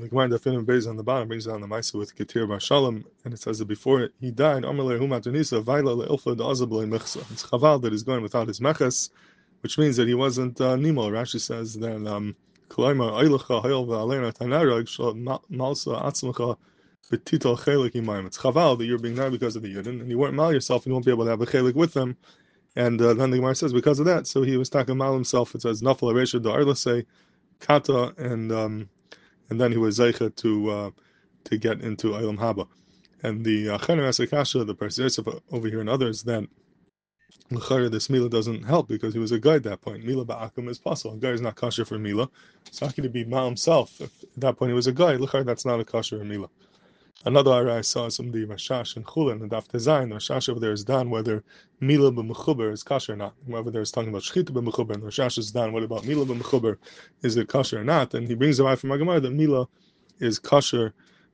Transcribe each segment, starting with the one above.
The Gemara Dafim Beis on the bottom brings down the Maisa with Ketir Bar Shalom, and it says that before he died, Amalei Hu Matanisa Vaila Leilfa Da'azab Mechsa. It's Chaval that he's going without his meches, which means that he wasn't Nimo. Rashi says that Kolaima Eilecha Hayel VaAleina Tanarag Shal Malsa Atzmacha B'Tital Chelik Imayim. It's Chaval that you're being there because of the Yidden, and you weren't mal yourself, and you won't be able to have a Chelik with them. And then the Gemara says because of that, so he was talking mal himself. It says Nafal Aresha Da'arlasei Kata, and then he was zeicha to get into Eilam Haba. And the Chener Asakasha, the Parsi over here and others, that l'chara this Mila doesn't help because he was a guy at that point. Mila ba'akum is possible. A guy is not kosher for Mila. So how could he be mal himself? If at that point he was a guy, l'chara that's not a kosher for Mila. Another area I saw some the Rashash and Chulin and Daf Tezayin. The Rashash over there is done whether Mila b'mechuber is kosher or not. Whether there is talking about Shchita b'mechuber and the Rashash is done what about Mila b'mechuber, is it kosher or not? And he brings the right from Agamar that Mila is kosher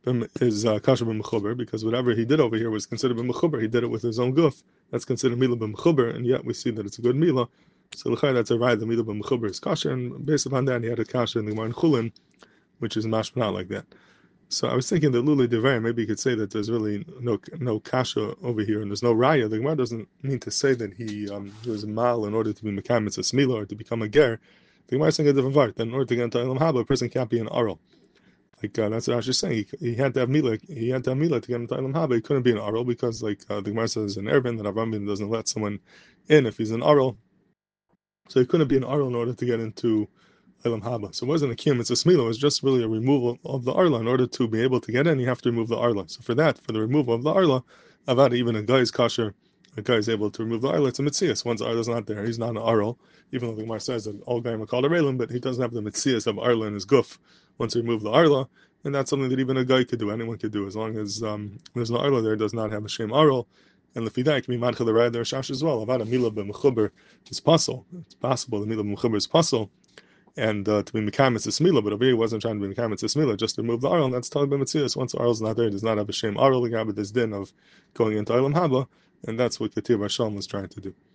b'mechuber because whatever he did over here was considered b'mechuber. He did it with his own guf. That's considered Mila b'mechuber, and yet we see that it's a good Mila. So l'chayr that's a right. The Mila b'mechuber is kosher, and based upon that he had a kosher in the Gemara in Chulin, which is mashma like that. So I was thinking that Luli Devarim, maybe you could say that there's really no kasha over here, and there's no raya. The Gemara doesn't mean to say that he was a mal in order to be mekam it's a smila or to become a ger. The Gemara is saying a different part. That in order to get into Eilam Haba, a person can't be an aral. Like that's what I was just saying. He had to have mila. He had to have mila to get into Eilam Haba. He couldn't be an aral because, like the Gemara says in Erevin, that Avraham doesn't let someone in if he's an aral. So he couldn't be an aral in order to get into Eilam Haba. So it wasn't a kiyum, it's a smila. It was just really a removal of the arla. In order to be able to get in, you have to remove the arla. So for that, for the removal of the arla, avada, even a guy is kosher, a guy is able to remove the arla. It's a mitzias. Once arla is not there, he's not an arl. Even though the Gemara says that all guys are called a relim, but he doesn't have the mitzias of arla in his guf. Once you remove the arla, and that's something that even a guy could do. Anyone could do as long as there's no arla there. It does not have a shem arl. And the fidai can be madcha the raya der shash as well. Avada mila b'mechuber is possible. It's possible the mila b'mechuber is possible. And to be mekam it's a smila, but over here he wasn't trying to be mekam it's a smila, just to remove the arl, and that's talib b'metzias. Once the arl is not there, it does not have a shame arl, the this din of going into Eilam Haba, and that's what Ketir Bar Shalom was trying to do.